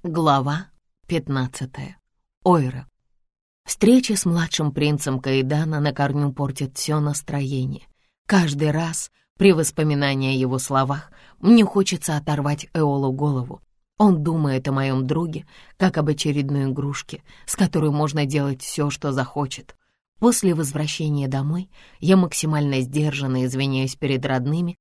Глава 15. Ойра. Встреча с младшим принцем Каэдана на корню портит все настроение. Каждый раз при воспоминании о его словах мне хочется оторвать Эолу голову. Он думает о моем друге, как об очередной игрушке, с которой можно делать все, что захочет. После возвращения домой я максимально сдержанно извиняюсь перед родными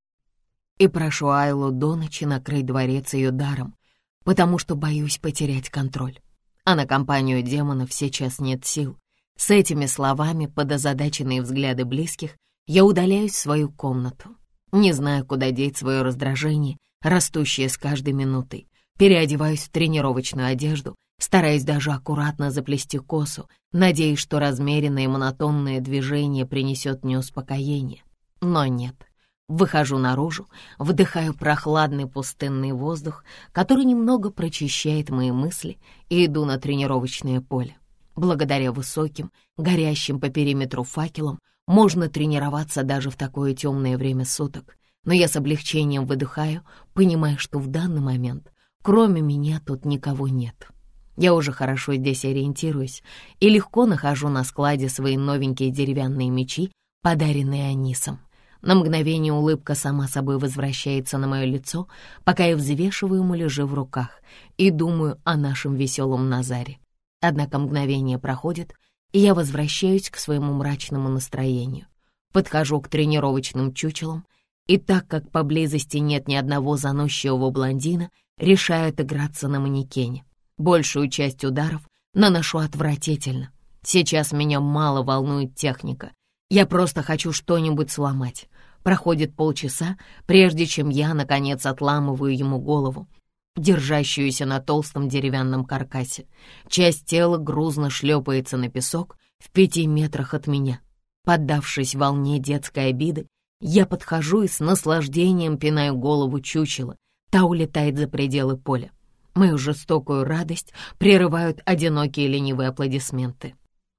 и прошу Айлу до ночи накрыть дворец ее даром, потому что боюсь потерять контроль. А на компанию демонов сейчас нет сил. С этими словами, под озадаченные взгляды близких, я удаляюсь в свою комнату. Не знаю, куда деть свое раздражение, растущее с каждой минутой. Переодеваюсь в тренировочную одежду, стараясь даже аккуратно заплести косу, надеясь, что размеренное и монотонное движение принесет мне успокоение. Но нет. Выхожу наружу, вдыхаю прохладный пустынный воздух, который немного прочищает мои мысли, и иду на тренировочное поле. Благодаря высоким, горящим по периметру факелам можно тренироваться даже в такое темное время суток, но я с облегчением выдыхаю, понимая, что в данный момент кроме меня тут никого нет. Я уже хорошо здесь ориентируюсь и легко нахожу на складе свои новенькие деревянные мечи, подаренные Анисом. На мгновение улыбка сама собой возвращается на мое лицо, пока я взвешиваю муляжи в руках и думаю о нашем веселом Назаре. Однако мгновение проходит, и я возвращаюсь к своему мрачному настроению. Подхожу к тренировочным чучелам, и так как поблизости нет ни одного заносчивого блондина, решаю отыграться на манекене. Большую часть ударов наношу отвратительно. Сейчас меня мало волнует техника. Я просто хочу что-нибудь сломать. Проходит полчаса, прежде чем я, наконец, отламываю ему голову, держащуюся на толстом деревянном каркасе. Часть тела грузно шлепается на песок в 5 метрах от меня. Поддавшись волне детской обиды, я подхожу и с наслаждением пинаю голову чучела. Та улетает за пределы поля. Мою жестокую радость прерывают одинокие ленивые аплодисменты.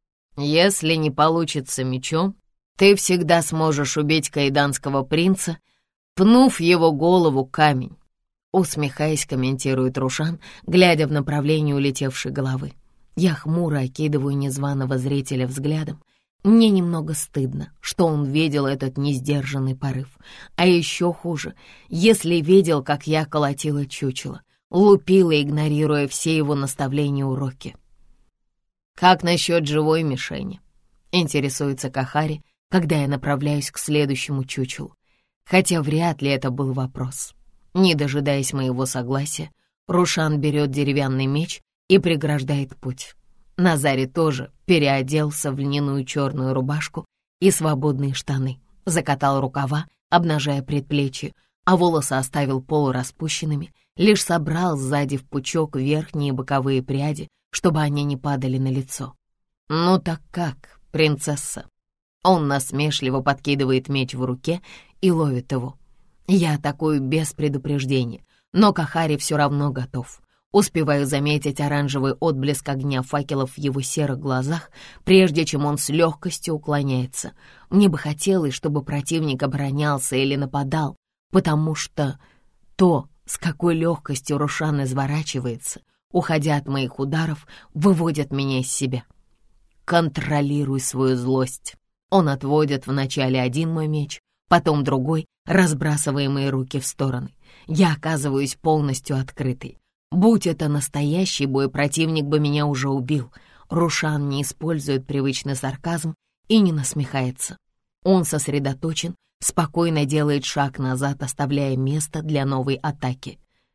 «Если не получится мечом, ты всегда сможешь убить каэданского принца, пнув его голову камень», усмехаясь, комментирует Рушан, глядя в направлении улетевшей головы. Я хмуро окидываю незваного зрителя взглядом. Мне немного стыдно, что он видел этот несдержанный порыв. А еще хуже, если видел, как я колотила чучело, лупила, игнорируя все его наставления и уроки. «Как насчет живой мишени?» — интересуется Кахари, когда я направляюсь к следующему чучелу. Хотя вряд ли это был вопрос. Не дожидаясь моего согласия, Рушан берет деревянный меч и преграждает путь. Назари тоже переоделся в льняную черную рубашку и свободные штаны, закатал рукава, обнажая предплечье, а волосы оставил полураспущенными, лишь собрал сзади в пучок верхние боковые пряди, чтобы они не падали на лицо. «Ну так как, принцесса?» Он насмешливо подкидывает меч в руке и ловит его. Я атакую без предупреждения, но Кахари все равно готов. Успеваю заметить оранжевый отблеск огня факелов в его серых глазах, прежде чем он с легкостью уклоняется. Мне бы хотелось, чтобы противник оборонялся или нападал, потому что то, с какой легкостью Рушан изворачивается, уходя от моих ударов, выводит меня из себя. Контролируй свою злость. Он отводит вначале один мой меч, потом другой, разбрасывая мои руки в стороны. Я оказываюсь полностью открытой. Будь это настоящий бой, противник бы меня уже убил. Рушан не использует привычный сарказм и не насмехается. Он сосредоточен, спокойно делает шаг назад, оставляя место для новой атаки.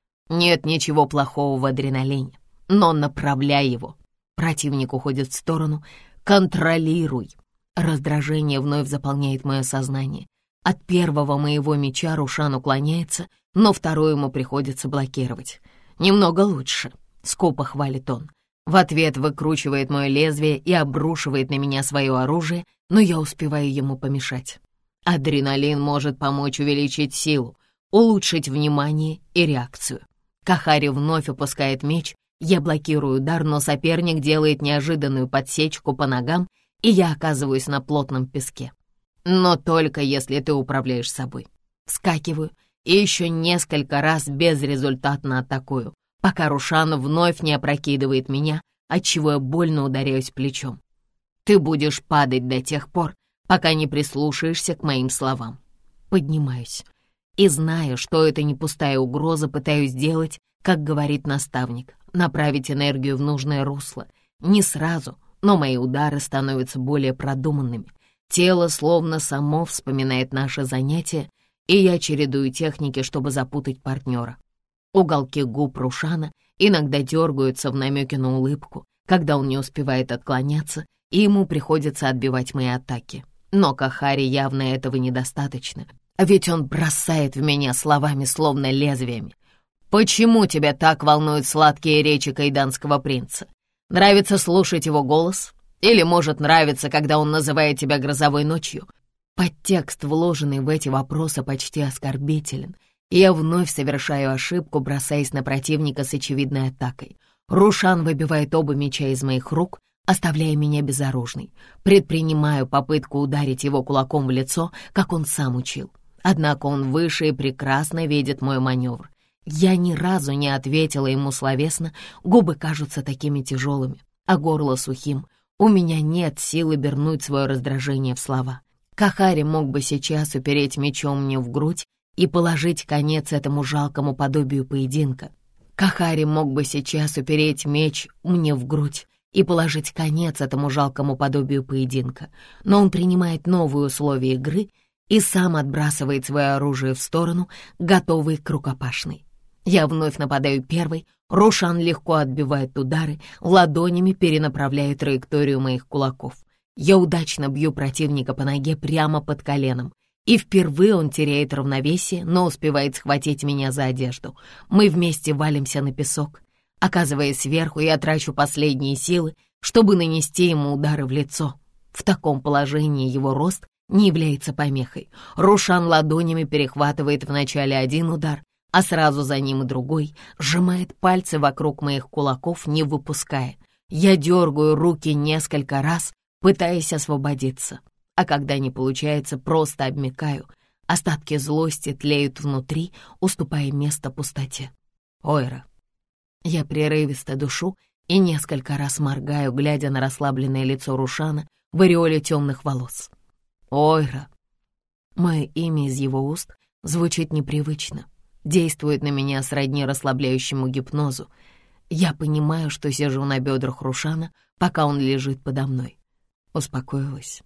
Нет ничего плохого в адреналине, но направляй его. Противник уходит в сторону. Контролируй. Раздражение вновь заполняет мое сознание. От первого моего меча Рушан уклоняется, но второй ему приходится блокировать. «Немного лучше», — скупо хвалит он. В ответ выкручивает мое лезвие и обрушивает на меня свое оружие, но я успеваю ему помешать. Адреналин может помочь увеличить силу, улучшить внимание и реакцию. Кахари вновь опускает меч, я блокирую удар, но соперник делает неожиданную подсечку по ногам, и я оказываюсь на плотном песке. Но только если ты управляешь собой. Вскакиваю и еще несколько раз безрезультатно атакую, пока Рушан вновь не опрокидывает меня, отчего я больно ударяюсь плечом. Ты будешь падать до тех пор, пока не прислушаешься к моим словам. Поднимаюсь и, зная, что это не пустая угроза, пытаюсь сделать, как говорит наставник, направить энергию в нужное русло. Не сразу, но мои удары становятся более продуманными. Тело словно само вспоминает наше занятие, и я чередую техники, чтобы запутать партнера. Уголки губ Рушана иногда дергаются в намеке на улыбку, когда он не успевает отклоняться, и ему приходится отбивать мои атаки. Но Кахари явно этого недостаточно, ведь он бросает в меня словами, словно лезвиями. «Почему тебя так волнуют сладкие речи кайданского принца? Нравится слушать его голос? Или, может, нравится, когда он называет тебя грозовой ночью?» Подтекст, вложенный в эти вопросы, почти оскорбителен, и я вновь совершаю ошибку, бросаясь на противника с очевидной атакой. Рушан выбивает оба меча из моих рук, оставляя меня безоружной. Предпринимаю попытку ударить его кулаком в лицо, как он сам учил. Однако он выше и прекрасно видит мой маневр. Я ни разу не ответила ему словесно, губы кажутся такими тяжелыми, а горло сухим. У меня нет силы вернуть свое раздражение в слова. Кахари мог бы сейчас упереть мечом мне в грудь и положить конец этому жалкому подобию поединка. Кахари мог бы сейчас упереть меч мне в грудь и положить конец этому жалкому подобию поединка, но он принимает новые условия игры и сам отбрасывает свое оружие в сторону, готовый к рукопашной. Я вновь нападаю первой, Рушан легко отбивает удары, ладонями перенаправляя траекторию моих кулаков. Я удачно бью противника по ноге прямо под коленом, и впервые он теряет равновесие, но успевает схватить меня за одежду. Мы вместе валимся на песок. Оказываясь сверху, я трачу последние силы, чтобы нанести ему удары в лицо. В таком положении его рост не является помехой. Рушан ладонями перехватывает вначале один удар, а сразу за ним и другой, сжимает пальцы вокруг моих кулаков, не выпуская. Я дергаю руки несколько раз, пытаясь освободиться, а когда не получается, просто обмякаю. Остатки злости тлеют внутри, уступая место пустоте. Ойра. Я прерывисто дышу и несколько раз моргаю, глядя на расслабленное лицо Рушана в ореоле темных волос. Ойра. Мое имя из его уст звучит непривычно, действует на меня сродни расслабляющему гипнозу. Я понимаю, что сижу на бедрах Рушана, пока он лежит подо мной. Успокоилась.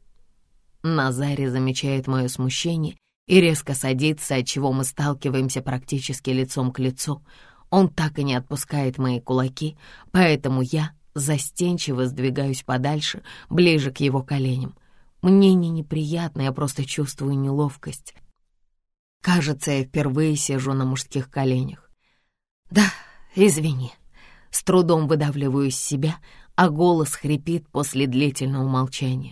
Назари замечает мое смущение и резко садится, отчего мы сталкиваемся практически лицом к лицу. Он так и не отпускает мои кулаки, поэтому я застенчиво сдвигаюсь подальше, ближе к его коленям. Мне не неприятно, я просто чувствую неловкость. Кажется, я впервые сижу на мужских коленях. Да, извини. С трудом выдавливаю из себя, а голос хрипит после длительного молчания.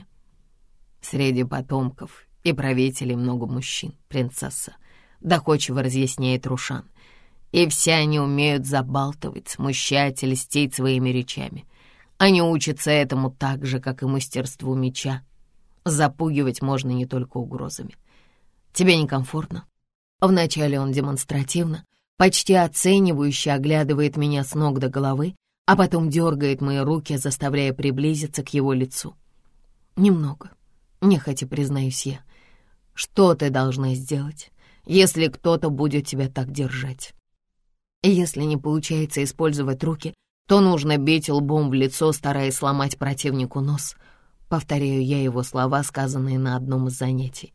Среди потомков и правителей много мужчин, принцесса, доходчиво разъясняет Рушан. И все они умеют забалтывать, смущать и льстить своими речами. Они учатся этому так же, как и мастерству меча. Запугивать можно не только угрозами. Тебе некомфортно? Вначале он демонстративно, почти оценивающе оглядывает меня с ног до головы, а потом дергает мои руки, заставляя приблизиться к его лицу. Немного, нехотя признаюсь я. Что ты должна сделать, если кто-то будет тебя так держать? Если не получается использовать руки, то нужно бить лбом в лицо, стараясь сломать противнику нос. Повторяю я его слова, сказанные на одном из занятий.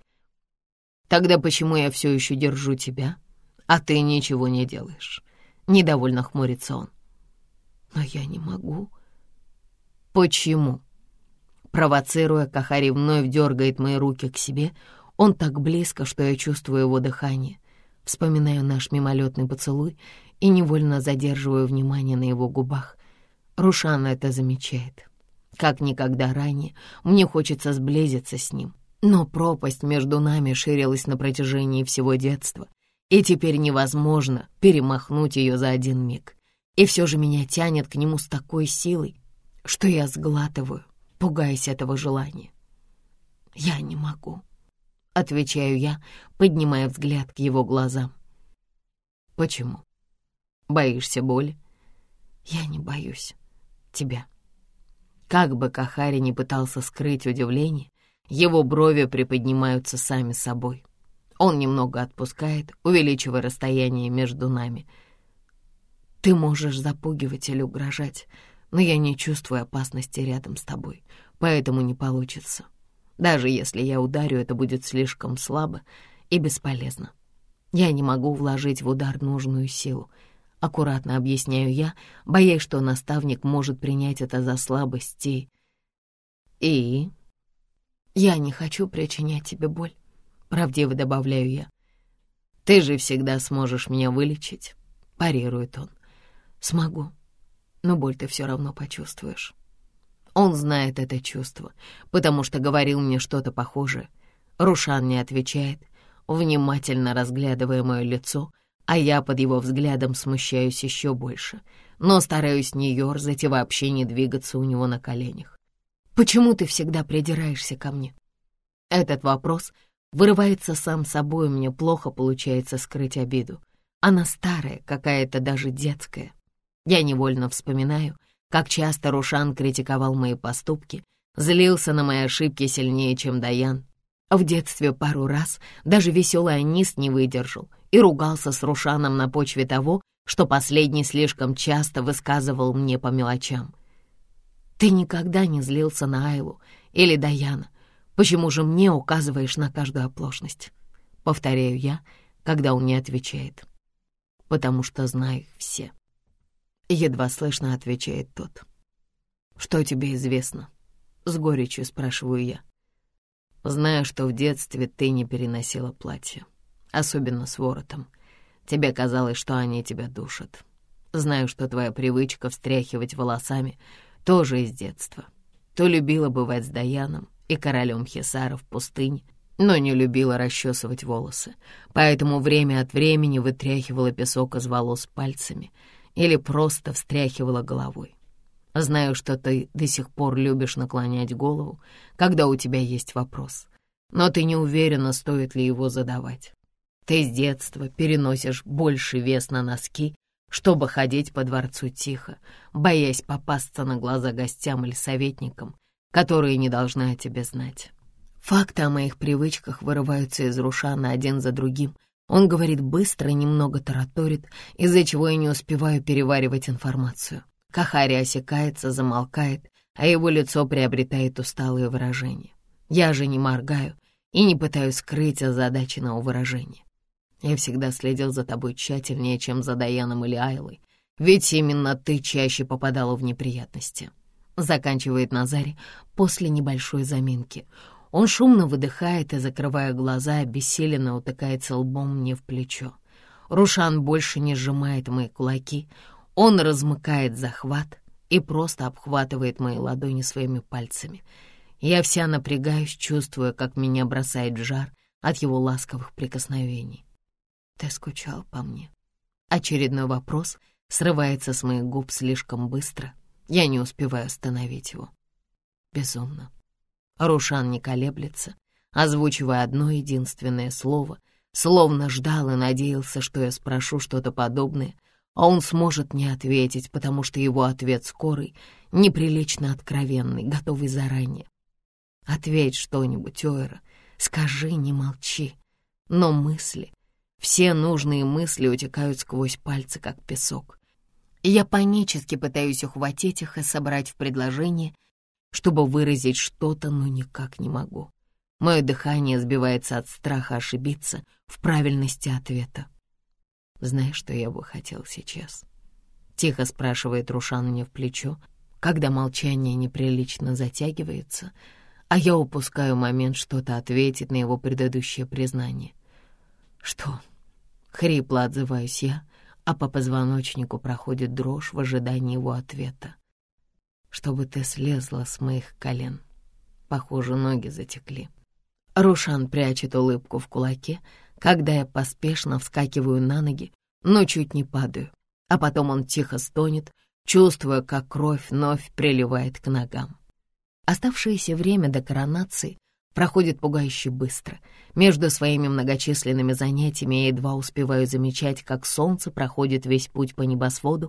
Тогда почему я все еще держу тебя, а ты ничего не делаешь? Недовольно хмурится он. Но я не могу. Почему? Провоцируя, Кахари вновь дергает мои руки к себе. Он так близко, что я чувствую его дыхание. Вспоминаю наш мимолетный поцелуй и невольно задерживаю внимание на его губах. Рушан это замечает. Как никогда ранее мне хочется сблизиться с ним. Но пропасть между нами ширилась на протяжении всего детства, и теперь невозможно перемахнуть ее за один миг. И все же меня тянет к нему с такой силой, что я сглатываю, пугаясь этого желания. «Я не могу», — отвечаю я, поднимая взгляд к его глазам. «Почему? Боишься боли? Я не боюсь тебя». Как бы Кахари ни пытался скрыть удивление, его брови приподнимаются сами собой. Он немного отпускает, увеличивая расстояние между нами. «Ты можешь запугивать или угрожать, но я не чувствую опасности рядом с тобой, поэтому не получится. Даже если я ударю, это будет слишком слабо и бесполезно. Я не могу вложить в удар нужную силу. Аккуратно объясняю я, боясь, что наставник может принять это за слабость и... Я не хочу причинять тебе боль, правдиво добавляю я. Ты же всегда сможешь меня вылечить, парирует он. Смогу, но боль ты все равно почувствуешь. Он знает это чувство, потому что говорил мне что-то похожее. Рушан не отвечает, внимательно разглядывая мое лицо, а я под его взглядом смущаюсь еще больше, но стараюсь не ерзать и вообще не двигаться у него на коленях. «Почему ты всегда придираешься ко мне?» Этот вопрос вырывается сам собой, мне плохо получается скрыть обиду. Она старая, какая-то даже детская. Я невольно вспоминаю, как часто Рушан критиковал мои поступки, злился на мои ошибки сильнее, чем Даян. В детстве пару раз даже веселый Анис не выдержал и ругался с Рушаном на почве того, что последний слишком часто высказывал мне по мелочам. «Ты никогда не злился на Айлу или Даяна. Почему же мне указываешь на каждую оплошность?» Повторяю я, когда он не отвечает. «Потому что знаю их все». Едва слышно отвечает тот. «Что тебе известно?» С горечью спрашиваю я. «Знаю, что в детстве ты не переносила платья, особенно с воротом. Тебе казалось, что они тебя душат. Знаю, что твоя привычка встряхивать волосами тоже из детства. Ты любила бывать с Даяном и королем Хисара в пустыне, но не любила расчесывать волосы, поэтому время от времени вытряхивала песок из волос пальцами или просто встряхивала головой. Знаю, что ты до сих пор любишь наклонять голову, когда у тебя есть вопрос, но ты не уверена, стоит ли его задавать. Ты с детства переносишь больше вес на носки, чтобы ходить по дворцу тихо, боясь попасться на глаза гостям или советникам, которые не должны о тебе знать. Факты о моих привычках вырываются из Рушана один за другим. Он говорит быстро, немного тараторит, из-за чего я не успеваю переваривать информацию. Кахари осекается, замолкает, а его лицо приобретает усталые выражения. Я же не моргаю и не пытаюсь скрыть озадаченного выражения. Я всегда следил за тобой тщательнее, чем за Даяном или Айлой, ведь именно ты чаще попадала в неприятности. Заканчивает Назари после небольшой заминки. Он шумно выдыхает и, закрывая глаза, обессиленно утыкается лбом мне в плечо. Рушан больше не сжимает мои кулаки, он размыкает захват и просто обхватывает мои ладони своими пальцами. Я вся напрягаюсь, чувствуя, как меня бросает в жар от его ласковых прикосновений. «Ты скучал по мне?» Очередной вопрос срывается с моих губ слишком быстро. Я не успеваю остановить его. Безумно. Рушан не колеблется, озвучивая одно единственное слово, словно ждал и надеялся, что я спрошу что-то подобное, а он сможет не ответить, потому что его ответ скорый, неприлично откровенный, готовый заранее. «Ответь что-нибудь, Ойра, скажи, не молчи». Но мысли, все нужные мысли утекают сквозь пальцы, как песок. Я панически пытаюсь ухватить их и собрать в предложение, чтобы выразить что-то, но никак не могу. Мое дыхание сбивается от страха ошибиться в правильности ответа. «Знаешь, что я бы хотел сейчас?» Тихо спрашивает Рушан мне в плечо, когда молчание неприлично затягивается, а я упускаю момент что-то ответить на его предыдущее признание. «Что?» — хрипло отзываюсь я, а по позвоночнику проходит дрожь в ожидании его ответа. «Чтобы ты слезла с моих колен». Похоже, ноги затекли. Рушан прячет улыбку в кулаке, когда я поспешно вскакиваю на ноги, но чуть не падаю, а потом он тихо стонет, чувствуя, как кровь вновь приливает к ногам. Оставшееся время до коронации проходит пугающе быстро. Между своими многочисленными занятиями я едва успеваю замечать, как солнце проходит весь путь по небосводу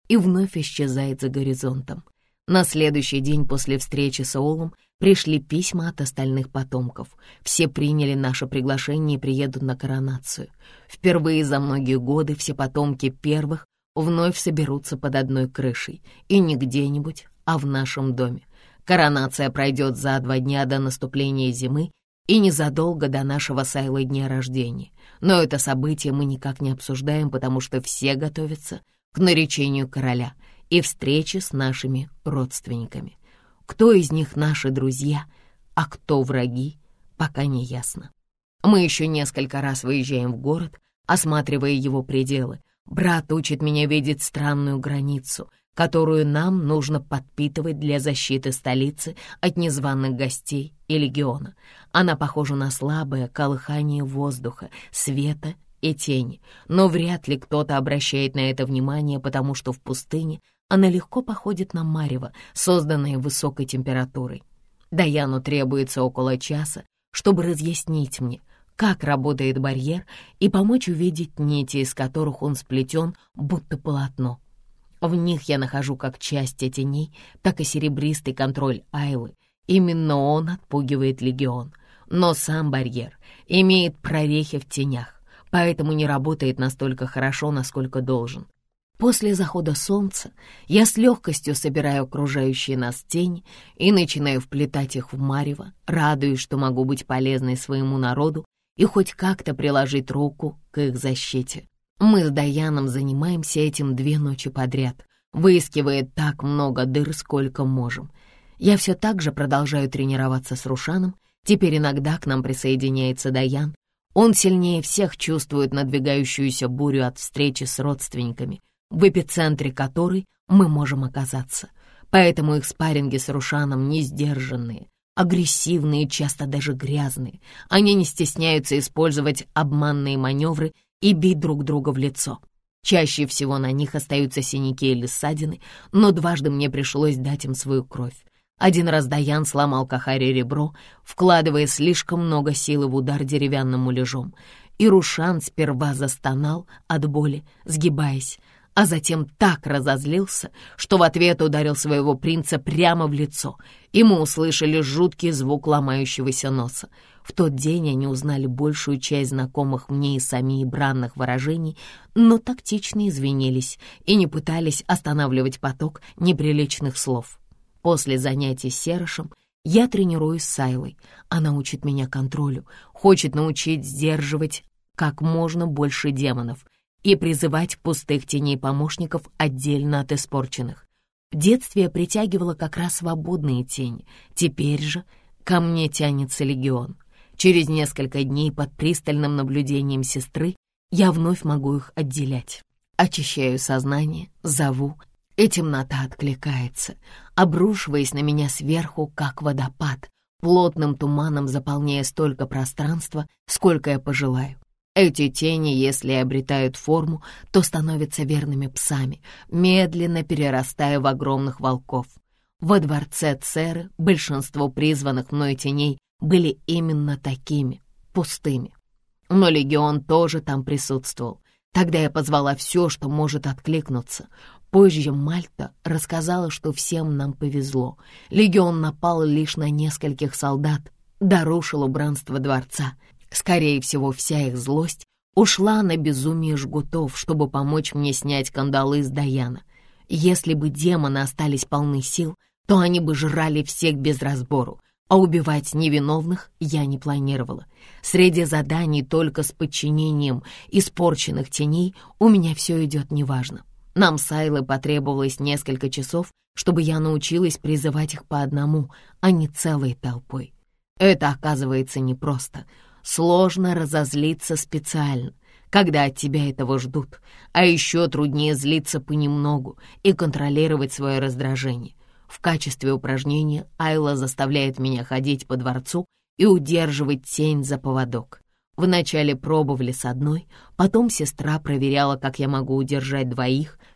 и вновь исчезает за горизонтом. На следующий день после встречи с Олом пришли письма от остальных потомков. Все приняли наше приглашение и приедут на коронацию. Впервые за многие годы все потомки первых вновь соберутся под одной крышей, и не где-нибудь, а в нашем доме. Коронация пройдет за 2 дня до наступления зимы и незадолго до нашего с Айлой дня рождения. Но это событие мы никак не обсуждаем, потому что все готовятся к наречению короля и встрече с нашими родственниками. Кто из них наши друзья, а кто враги, пока не ясно. Мы еще несколько раз выезжаем в город, осматривая его пределы. Брат учит меня видеть странную границу, которую нам нужно подпитывать для защиты столицы от незваных гостей и легиона. Она похожа на слабое колыхание воздуха, света и тени, но вряд ли кто-то обращает на это внимание, потому что в пустыне она легко походит на марево, созданное высокой температурой. Даяну требуется около часа, чтобы разъяснить мне, как работает барьер, и помочь увидеть нити, из которых он сплетен, будто полотно. В них я нахожу как части теней, так и серебристый контроль Айлы. Именно он отпугивает легион. Но сам барьер имеет прорехи в тенях, поэтому не работает настолько хорошо, насколько должен. После захода солнца я с легкостью собираю окружающие нас тени и начинаю вплетать их в марево, радуясь, что могу быть полезной своему народу и хоть как-то приложить руку к их защите. Мы с Даяном занимаемся этим 2 ночи подряд, выискивая так много дыр, сколько можем. Я все так же продолжаю тренироваться с Рушаном, теперь иногда к нам присоединяется Даян. Он сильнее всех чувствует надвигающуюся бурю от встречи с родственниками, в эпицентре которой мы можем оказаться. Поэтому их спарринги с Рушаном не сдержанные, агрессивные, часто даже грязные. Они не стесняются использовать обманные маневры и бить друг друга в лицо. Чаще всего на них остаются синяки или ссадины, но дважды мне пришлось дать им свою кровь. Один раз Даян сломал Кахаре ребро, вкладывая слишком много силы в удар деревянным муляжом, и Рушан сперва застонал от боли, сгибаясь, а затем так разозлился, что в ответ ударил своего принца прямо в лицо, и мы услышали жуткий звук ломающегося носа. В тот день они узнали большую часть знакомых мне и Сами бранных выражений, но тактично извинились и не пытались останавливать поток неприличных слов. После занятий с Серышем я тренируюсь с Айлой. Она учит меня контролю, хочет научить сдерживать как можно больше демонов и призывать пустых теней помощников отдельно от испорченных. В детстве я притягивала как раз свободные тени, теперь же ко мне тянется легион. Через несколько дней под пристальным наблюдением сестры я вновь могу их отделять. Очищаю сознание, зову, и темнота откликается, обрушиваясь на меня сверху, как водопад, плотным туманом заполняя столько пространства, сколько я пожелаю. Эти тени, если и обретают форму, то становятся верными псами, медленно перерастая в огромных волков. Во дворце Церы большинство призванных мной теней были именно такими, пустыми. Но легион тоже там присутствовал. Тогда я позвала все, что может откликнуться. Позже Мальта рассказала, что всем нам повезло. Легион напал лишь на нескольких солдат, нарушил убранство дворца. Скорее всего, вся их злость ушла на безумие жгутов, чтобы помочь мне снять кандалы с Даяна. Если бы демоны остались полны сил, то они бы жрали всех без разбору, а убивать невиновных я не планировала. Среди заданий только с подчинением испорченных теней у меня все идет неважно. Нам с Айлой потребовалось несколько часов, чтобы я научилась призывать их по одному, а не целой толпой. Это оказывается непросто. Сложно разозлиться специально, когда от тебя этого ждут, а еще труднее злиться понемногу и контролировать свое раздражение. В качестве упражнения Айла заставляет меня ходить по дворцу и удерживать тень за поводок. Вначале пробовали с одной, потом сестра проверяла, как я могу удержать 2,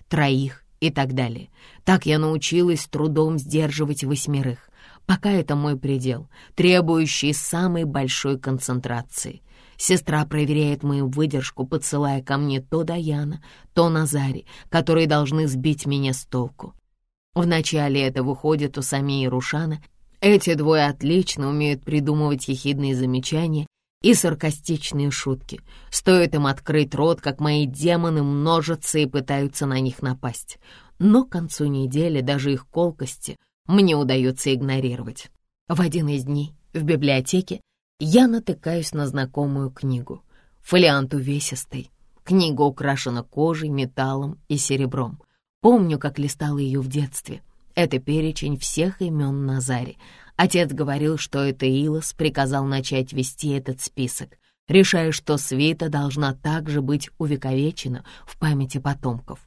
3 и так далее. Так я научилась с трудом сдерживать 8. Пока это мой предел, требующий самой большой концентрации. Сестра проверяет мою выдержку, подсылая ко мне то Даяна, то Назари, которые должны сбить меня с толку. Вначале это выходит у Самии и Рушана. Эти двое отлично умеют придумывать ехидные замечания и саркастичные шутки. Стоит им открыть рот, как мои демоны множатся и пытаются на них напасть. Но к концу недели даже их колкости мне удается игнорировать. В один из дней в библиотеке я натыкаюсь на знакомую книгу. Фолиант увесистый. Книга украшена кожей, металлом и серебром. Помню, как листала ее в детстве. Это перечень всех имен Назари. Отец говорил, что это Илос приказал начать вести этот список, решая, что свита должна также быть увековечена в памяти потомков.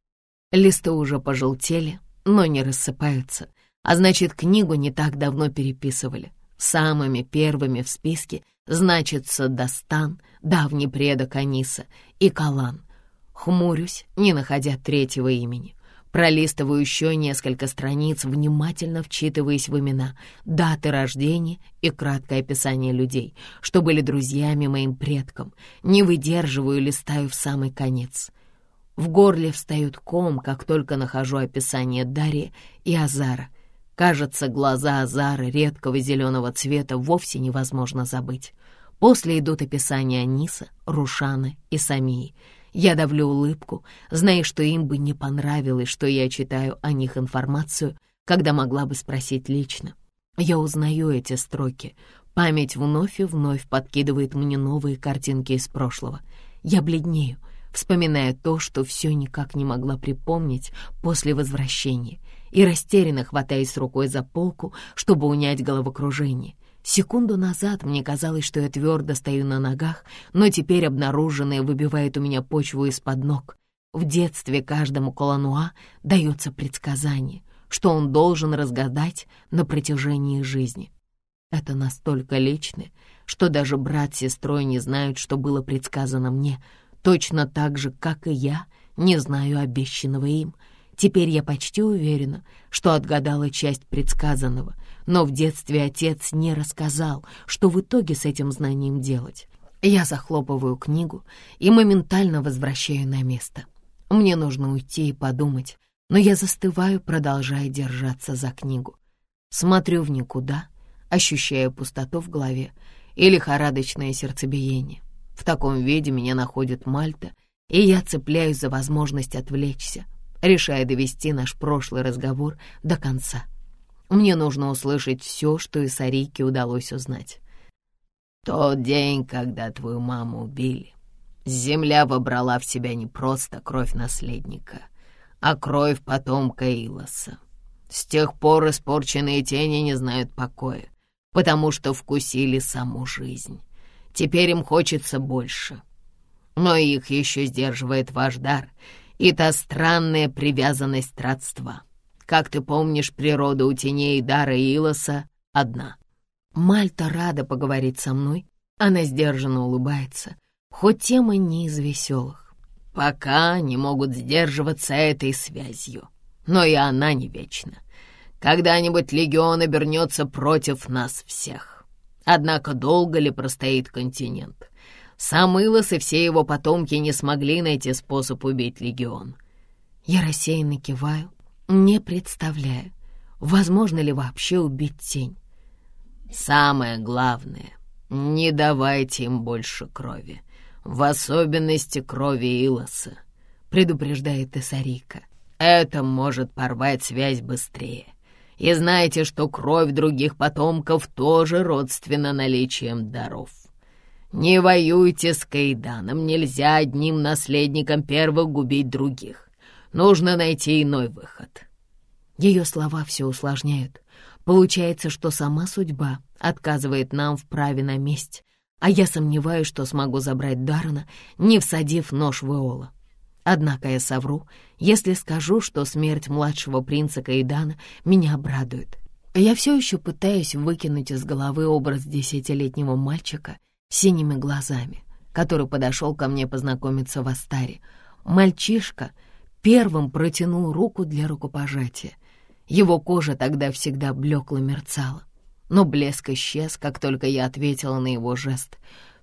Листы уже пожелтели, но не рассыпаются, а значит, книгу не так давно переписывали. Самыми первыми в списке значатся Дастан, давний предок Аниса, и Калан. Хмурюсь, не находя третьего имени. Пролистываю еще несколько страниц, внимательно вчитываясь в имена, даты рождения и краткое описание людей, что были друзьями моим предкам. Не выдерживаю, листаю в самый конец. В горле встает ком, как только нахожу описание Дарьи и Азара. Кажется, глаза Азара редкого зеленого цвета вовсе невозможно забыть. После идут описания Аниса, Рушана и Самии. Я давлю улыбку, зная, что им бы не понравилось, что я читаю о них информацию, когда могла бы спросить лично. Я узнаю эти строки. Память вновь и вновь подкидывает мне новые картинки из прошлого. Я бледнею, вспоминая то, что все никак не могла припомнить после возвращения, и растерянно хватаясь рукой за полку, чтобы унять головокружение. Секунду назад мне казалось, что я твердо стою на ногах, но теперь обнаруженное выбивает у меня почву из-под ног. В детстве каждому Колануа дается предсказание, что он должен разгадать на протяжении жизни. Это настолько личное, что даже брат с сестрой не знают, что было предсказано мне, точно так же, как и я не знаю обещанного им. Теперь я почти уверена, что отгадала часть предсказанного, но в детстве отец не рассказал, что в итоге с этим знанием делать. Я захлопываю книгу и моментально возвращаю на место. Мне нужно уйти и подумать, но я застываю, продолжая держаться за книгу. Смотрю в никуда, ощущая пустоту в голове и лихорадочное сердцебиение. В таком виде меня находит Мальта, и я цепляюсь за возможность отвлечься, решая довести наш прошлый разговор до конца. Мне нужно услышать все, что из Арики удалось узнать. Тот день, когда твою маму убили, земля вобрала в себя не просто кровь наследника, а кровь потомка Илоса. С тех пор испорченные тени не знают покоя, потому что вкусили саму жизнь. Теперь им хочется больше. Но их еще сдерживает ваш дар и та странная привязанность родства. Как ты помнишь, природа у теней Дара и Илоса одна. Мальта рада поговорить со мной. Она сдержанно улыбается, хоть тема не из веселых. Пока не могут сдерживаться этой связью, но и она не вечна. Когда-нибудь легион обернется против нас всех. Однако долго ли простоит континент? Сам Илос и все его потомки не смогли найти способ убить легион. Я рассеянно киваю, не представляя, возможно ли вообще убить тень. Самое главное — не давайте им больше крови, в особенности крови Илоса, предупреждает Тессарика. Это может порвать связь быстрее. И знайте, что кровь других потомков тоже родственна наличием даров. Не воюйте с Каиданом, нельзя одним наследником первых губить других. Нужно найти иной выход. Ее слова все усложняют. Получается, что сама судьба отказывает нам в праве на месть, а я сомневаюсь, что смогу забрать Даррена, не всадив нож в Эола. Однако я совру, если скажу, что смерть младшего принца Каидана меня обрадует. Я все еще пытаюсь выкинуть из головы образ 10-летнего мальчика с синими глазами, который подошел ко мне познакомиться в Астаре. Мальчишка первым протянул руку для рукопожатия. Его кожа тогда всегда блекло мерцала, но блеск исчез, как только я ответила на его жест.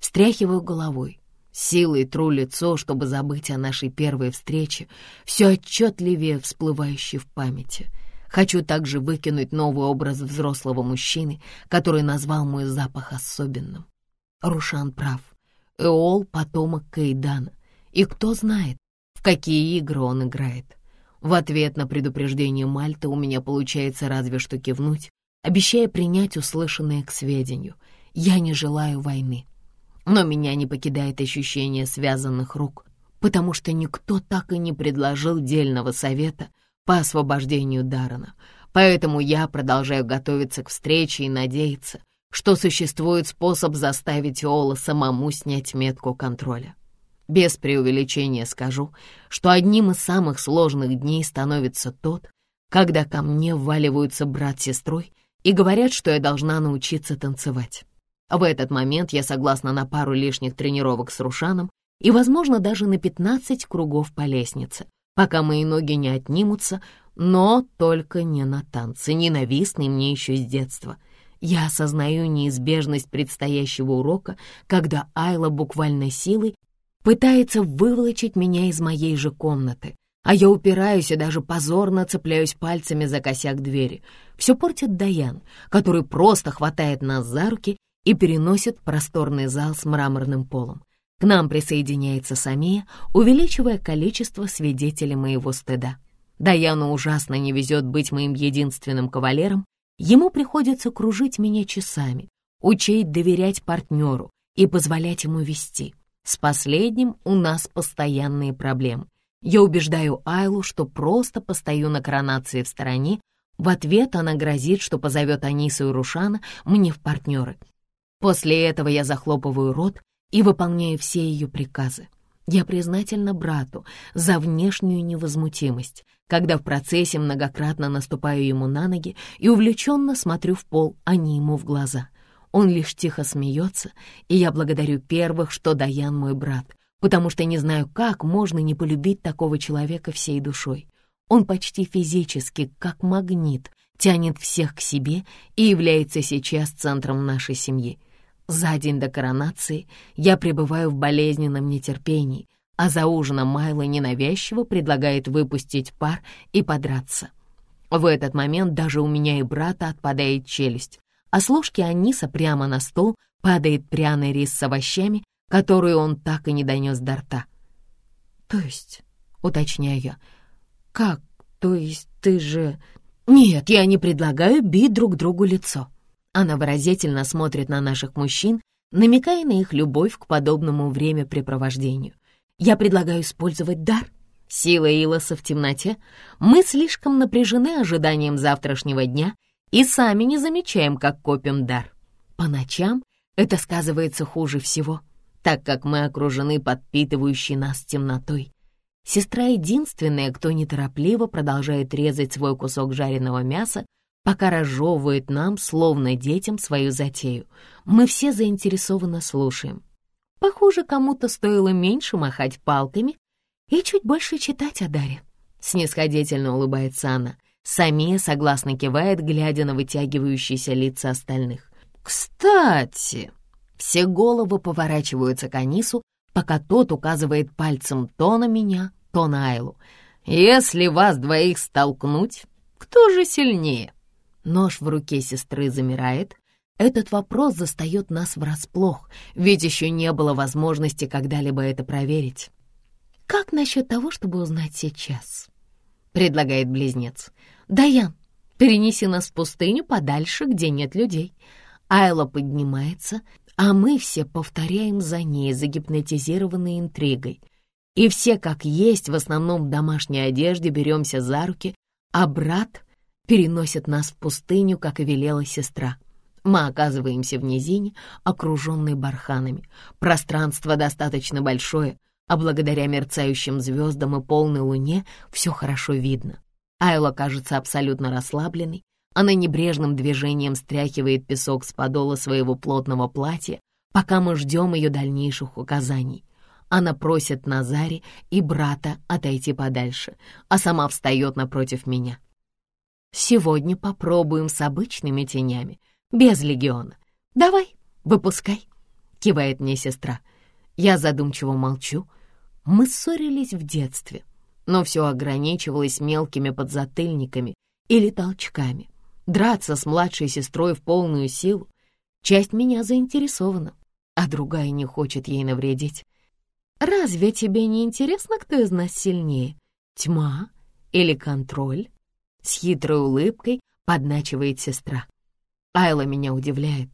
Встряхиваю головой, силой тру лицо, чтобы забыть о нашей первой встрече, все отчетливее всплывающей в памяти. Хочу также выкинуть новый образ взрослого мужчины, который назвал мой запах особенным. Рушан прав. Эол — потомок Каидана. И кто знает, в какие игры он играет. В ответ на предупреждение Мальты у меня получается разве что кивнуть, обещая принять услышанное к сведению. Я не желаю войны. Но меня не покидает ощущение связанных рук, потому что никто так и не предложил дельного совета по освобождению Даррена. Поэтому я продолжаю готовиться к встрече и надеяться, что существует способ заставить Эола самому снять метку контроля. Без преувеличения скажу, что одним из самых сложных дней становится тот, когда ко мне вваливаются брат с сестрой и говорят, что я должна научиться танцевать. В этот момент я согласна на пару лишних тренировок с Рушаном и, возможно, даже на 15 кругов по лестнице, пока мои ноги не отнимутся, но только не на танцы, ненавистные мне еще с детства. Я осознаю неизбежность предстоящего урока, когда Айла буквально силой пытается выволочить меня из моей же комнаты, а я упираюсь и даже позорно цепляюсь пальцами за косяк двери. Все портит Даян, который просто хватает нас за руки и переносит в просторный зал с мраморным полом. К нам присоединяется Самия, увеличивая количество свидетелей моего стыда. Даяну ужасно не везет быть моим единственным кавалером. Ему приходится кружить меня часами, учить доверять партнеру и позволять ему вести. С последним у нас постоянные проблемы. Я убеждаю Айлу, что просто постою на коронации в стороне. В ответ она грозит, что позовет Анису и Рушана мне в партнеры. После этого я захлопываю рот и выполняю все ее приказы. Я признательна брату за внешнюю невозмутимость, когда в процессе многократно наступаю ему на ноги и увлеченно смотрю в пол, а не ему в глаза. Он лишь тихо смеется, и я благодарю первых, что Даян мой брат, потому что не знаю, как можно не полюбить такого человека всей душой. Он почти физически, как магнит, тянет всех к себе и является сейчас центром нашей семьи. За день до коронации я пребываю в болезненном нетерпении, а за ужином Майла ненавязчиво предлагает выпустить пар и подраться. В этот момент даже у меня и брата отпадает челюсть, а с ложки Аниса прямо на стол падает пряный рис с овощами, которую он так и не донес до рта. «То есть?» — уточняю я. «Как? То есть ты же...» «Нет, я не предлагаю бить друг другу лицо». Она выразительно смотрит на наших мужчин, намекая на их любовь к подобному времяпрепровождению. Я предлагаю использовать дар. Сила Илоса в темноте. Мы слишком напряжены ожиданием завтрашнего дня и сами не замечаем, как копим дар. По ночам это сказывается хуже всего, так как мы окружены подпитывающей нас темнотой. Сестра единственная, кто неторопливо продолжает резать свой кусок жареного мяса, пока разжевывает нам, словно детям, свою затею. Мы все заинтересованно слушаем. Похоже, кому-то стоило меньше махать палками и чуть больше читать о даре. Снисходительно улыбается она. Самия согласно кивает, глядя на вытягивающиеся лица остальных. «Кстати!» Все головы поворачиваются к Анису, пока тот указывает пальцем то на меня, то на Айлу. «Если вас двоих столкнуть, кто же сильнее?» Нож в руке сестры замирает. Этот вопрос застает нас врасплох, ведь еще не было возможности когда-либо это проверить. «Как насчет того, чтобы узнать сейчас?» — предлагает близнец. «Даян, перенеси нас в пустыню подальше, где нет людей». Айла поднимается, а мы все повторяем за ней, загипнотизированные интригой. И все, как есть, в основном в домашней одежде, беремся за руки, а брат переносит нас в пустыню, как и велела сестра. Мы оказываемся в низине, окруженной барханами. Пространство достаточно большое, а благодаря мерцающим звездам и полной луне все хорошо видно. Айла кажется абсолютно расслабленной. Она небрежным движением стряхивает песок с подола своего плотного платья, пока мы ждем ее дальнейших указаний. Она просит Назари и брата отойти подальше, а сама встает напротив меня. «Сегодня попробуем с обычными тенями, без легиона. Давай, выпускай». кивает мне сестра. Я задумчиво молчу. Мы ссорились в детстве, но все ограничивалось мелкими подзатыльниками или толчками. Драться с младшей сестрой в полную силу — часть меня заинтересована, а другая не хочет ей навредить. «Разве тебе не интересно, кто из нас сильнее? Тьма или контроль?» С хитрой улыбкой подначивает сестра. Айла меня удивляет.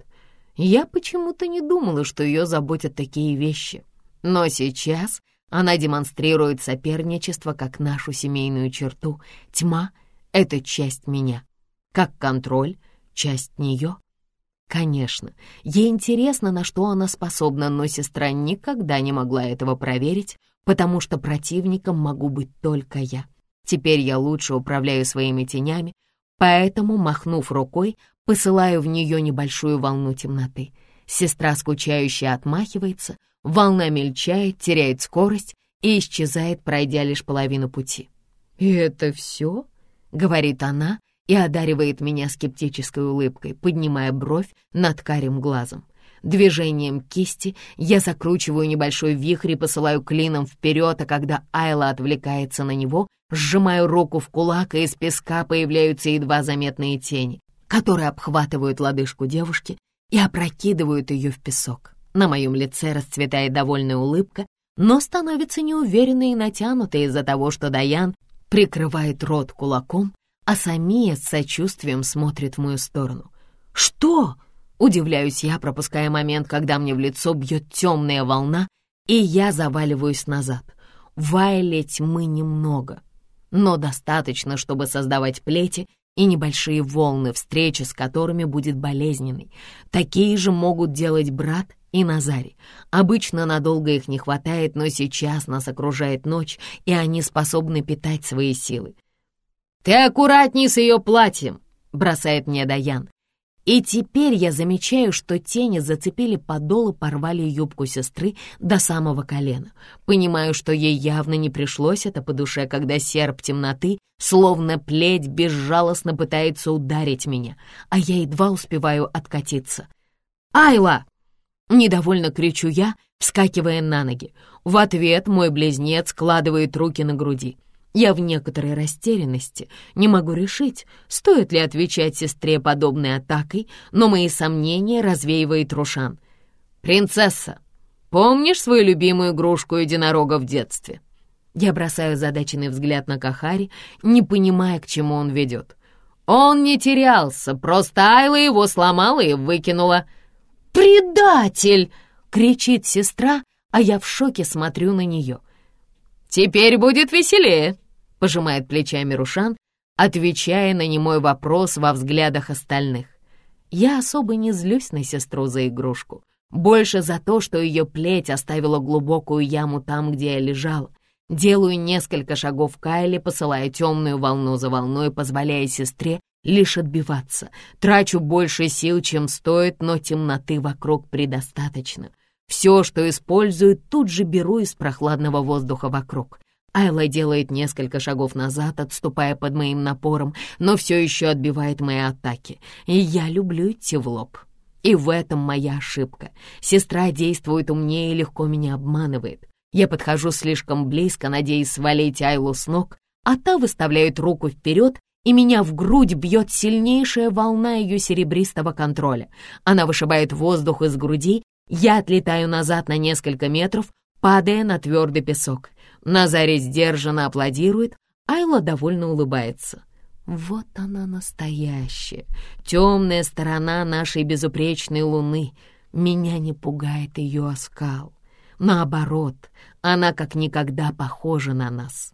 Я почему-то не думала, что ее заботят такие вещи. Но сейчас она демонстрирует соперничество как нашу семейную черту. Тьма — это часть меня, как контроль — часть нее. Конечно, ей интересно, на что она способна, но сестра никогда не могла этого проверить, потому что противником могу быть только я. Теперь я лучше управляю своими тенями, поэтому, махнув рукой, посылаю в нее небольшую волну темноты. Сестра скучающе отмахивается, волна мельчает, теряет скорость и исчезает, пройдя лишь половину пути. «И это все?» — говорит она и одаривает меня скептической улыбкой, поднимая бровь над карим глазом. Движением кисти я закручиваю небольшой вихрь и посылаю клином вперед, а когда Айла отвлекается на него, сжимаю руку в кулак, и из песка появляются едва заметные тени, которые обхватывают лодыжку девушки и опрокидывают ее в песок. На моем лице расцветает довольная улыбка, но становится неуверенной и натянутой из-за того, что Даян прикрывает рот кулаком, а Самия с сочувствием смотрит в мою сторону. «Что?» — удивляюсь я, пропуская момент, когда мне в лицо бьет темная волна, и я заваливаюсь назад. В Айле тьмы немного, но достаточно, чтобы создавать плети и небольшие волны, встреча с которыми будет болезненной. Такие же могут делать брат и Назари. Обычно надолго их не хватает, но сейчас нас окружает ночь, и они способны питать свои силы. «Ты аккуратней с ее платьем!» — бросает мне Даян. И теперь я замечаю, что тени зацепили подол и порвали юбку сестры до самого колена. Понимаю, что ей явно не пришлось это по душе, когда серп темноты, словно плеть, безжалостно пытается ударить меня, а я едва успеваю откатиться. «Айла!» — недовольно кричу я, вскакивая на ноги. В ответ мой близнец складывает руки на груди. Я в некоторой растерянности, не могу решить, стоит ли отвечать сестре подобной атакой, но мои сомнения развеивает Рушан. «Принцесса, помнишь свою любимую игрушку единорога в детстве?» Я бросаю озадаченный взгляд на Кахари, не понимая, к чему он ведет. «Он не терялся, просто Айла его сломала и выкинула». «Предатель!» — кричит сестра, а я в шоке смотрю на нее. «Теперь будет веселее», — пожимает плечами Рушан, отвечая на немой вопрос во взглядах остальных. Я особо не злюсь на сестру за игрушку, больше за то, что ее плеть оставила глубокую яму там, где я лежала. Делаю несколько шагов к Айле, посылая темную волну за волной, позволяя сестре лишь отбиваться. Трачу больше сил, чем стоит, но темноты вокруг предостаточно. Все, что использую, тут же беру из прохладного воздуха вокруг. Айла делает несколько шагов назад, отступая под моим напором, но все еще отбивает мои атаки. И я люблю идти в лоб. И в этом моя ошибка. Сестра действует умнее и легко меня обманывает. Я подхожу слишком близко, надеясь свалить Айлу с ног, а та выставляет руку вперед, и меня в грудь бьет сильнейшая волна ее серебристого контроля. Она вышибает воздух из груди. Я отлетаю назад на несколько метров, падая на твердый песок. Назари сдержанно аплодирует, Айла довольно улыбается. Вот она настоящая, темная сторона нашей безупречной луны. Меня не пугает ее оскал. Наоборот, она как никогда похожа на нас.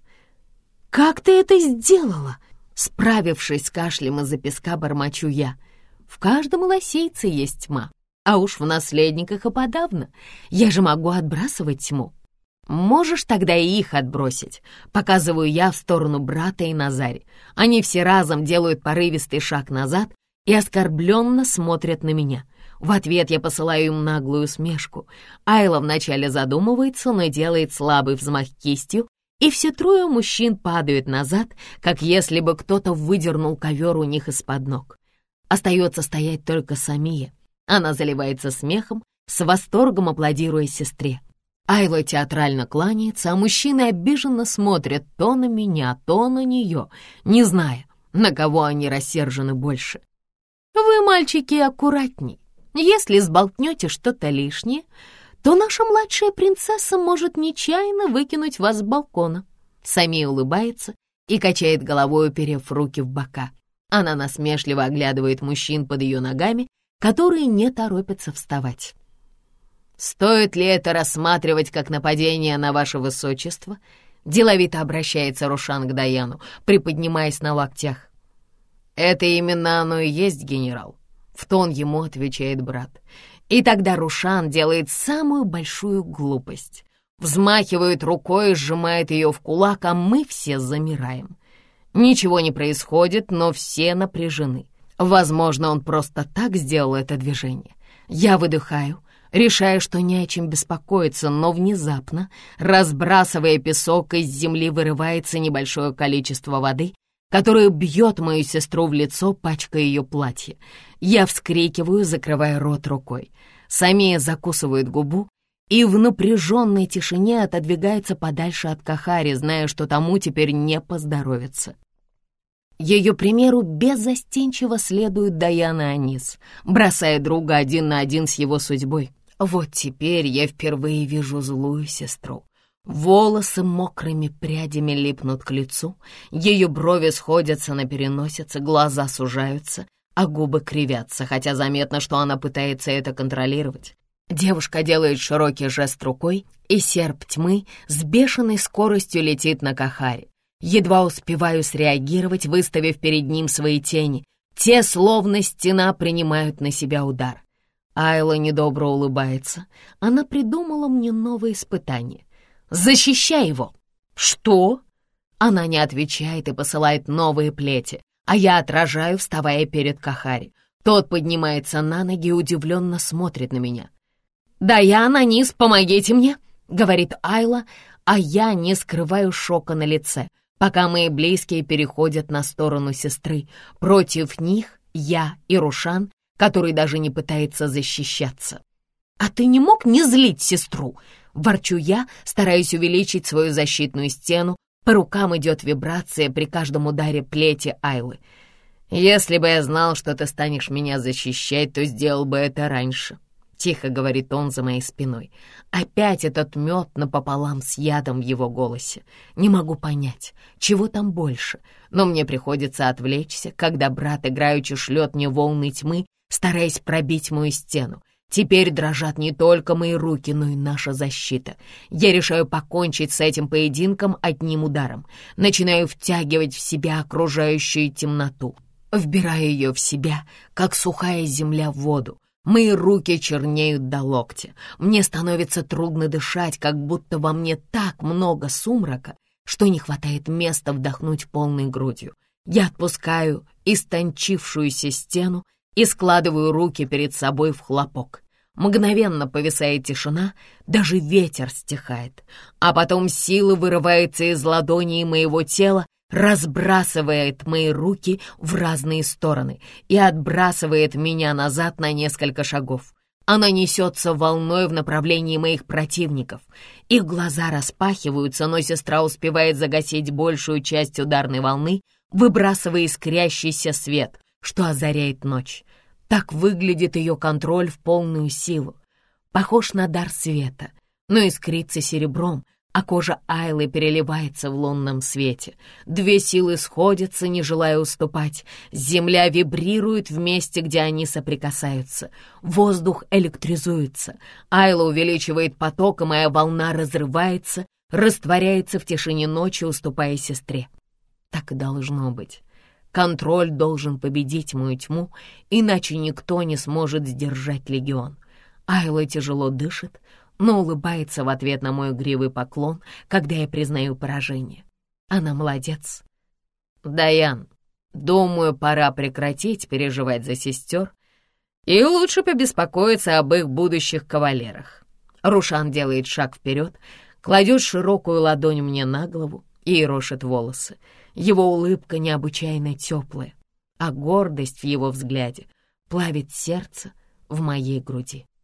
«Как ты это сделала?» Справившись с кашлем из-за песка, бормочу я. В каждом лосейце есть тьма. А уж в наследниках и подавно. Я же могу отбрасывать тьму. Можешь тогда и их отбросить. Показываю я в сторону брата и Назари. Они все разом делают порывистый шаг назад и оскорбленно смотрят на меня. В ответ я посылаю им наглую усмешку. Айла вначале задумывается, но делает слабый взмах кистью, и все трое мужчин падают назад, как если бы кто-то выдернул ковер у них из-под ног. Остается стоять только Самия. Она заливается смехом с восторгом аплодируя сестре. Айла театрально кланяется, а мужчины обиженно смотрят то на меня, то на нее, не зная, на кого они рассержены больше. «Вы, мальчики, аккуратней. Если сболтнете что-то лишнее, то наша младшая принцесса может нечаянно выкинуть вас с балкона». Самия улыбается и качает головой, уперев руки в бока. Она насмешливо оглядывает мужчин под ее ногами, которые не торопятся вставать. «Стоит ли это рассматривать как нападение на ваше высочество?» Деловито обращается Рушан к Даяну, приподнимаясь на локтях. «Это именно оно и есть, генерал», — в тон ему отвечает брат. И тогда Рушан делает самую большую глупость. Взмахивает рукой и сжимает ее в кулак, а мы все замираем. Ничего не происходит, но все напряжены. Возможно, он просто так сделал это движение. Я выдыхаю, решая, что не о чем беспокоиться, но внезапно, разбрасывая песок, из земли вырывается небольшое количество воды, которое бьет мою сестру в лицо, пачкая ее платье. Я вскрикиваю, закрывая рот рукой. Самия закусывает губу и в напряженной тишине отодвигается подальше от Кахари, зная, что тому теперь не поздоровится. Ее примеру беззастенчиво следует Даяна Анис, бросая друга один на один с его судьбой. Вот теперь я впервые вижу злую сестру. Волосы мокрыми прядями липнут к лицу, ее брови сходятся на переносице, глаза сужаются, а губы кривятся, хотя заметно, что она пытается это контролировать. Девушка делает широкий жест рукой, и серп тьмы с бешеной скоростью летит на Кахари. Едва успеваю среагировать, выставив перед ним свои тени. Те, словно стена, принимают на себя удар. Айла недобро улыбается. Она придумала мне новое испытание. «Защищай его!» «Что?» Она не отвечает и посылает новые плети, а я отражаю, вставая перед Кахари. Тот поднимается на ноги и удивленно смотрит на меня. «Даяна, Анис, помогите мне!» — говорит Айла, а я не скрываю шока на лице, пока мои близкие переходят на сторону сестры. Против них я и Рушан, который даже не пытается защищаться. «А ты не мог не злить сестру?» — ворчу я, стараясь увеличить свою защитную стену. По рукам идет вибрация при каждом ударе плети Айлы. «Если бы я знал, что ты станешь меня защищать, то сделал бы это раньше», — тихо говорит он за моей спиной. Опять этот мед напополам с ядом в его голосе. Не могу понять, чего там больше, но мне приходится отвлечься, когда брат играючи шлет мне волны тьмы, стараясь пробить мою стену. Теперь дрожат не только мои руки, но и наша защита. Я решаю покончить с этим поединком одним ударом. Начинаю втягивать в себя окружающую темноту. Вбираю ее в себя, как сухая земля в воду. Мои руки чернеют до локтя. Мне становится трудно дышать, как будто во мне так много сумрака, что не хватает места вдохнуть полной грудью. Я отпускаю истончившуюся стену и складываю руки перед собой в хлопок. Мгновенно повисает тишина, даже ветер стихает, а потом сила вырывается из ладоней моего тела, разбрасывает мои руки в разные стороны и отбрасывает меня назад на несколько шагов. Она несется волной в направлении моих противников. Их глаза распахиваются, но сестра успевает загасить большую часть ударной волны, выбрасывая искрящийся свет, что озаряет ночь. Так выглядит ее контроль в полную силу. Похож на дар света, но искрится серебром, а кожа Айлы переливается в лунном свете. Две силы сходятся, не желая уступать. Земля вибрирует в месте, где они соприкасаются. Воздух электризуется. Айла увеличивает поток, и моя волна разрывается, растворяется в тишине ночи, уступая сестре. Так и должно быть. Контроль должен победить мою тьму, иначе никто не сможет сдержать легион. Айла тяжело дышит, но улыбается в ответ на мой игривый поклон, когда я признаю поражение. Она молодец. «Даян, думаю, пора прекратить переживать за сестер и лучше побеспокоиться об их будущих кавалерах». Рушан делает шаг вперед, кладет широкую ладонь мне на голову и ерошит волосы. Его улыбка необычайно теплая, а гордость в его взгляде плавит сердце в моей груди.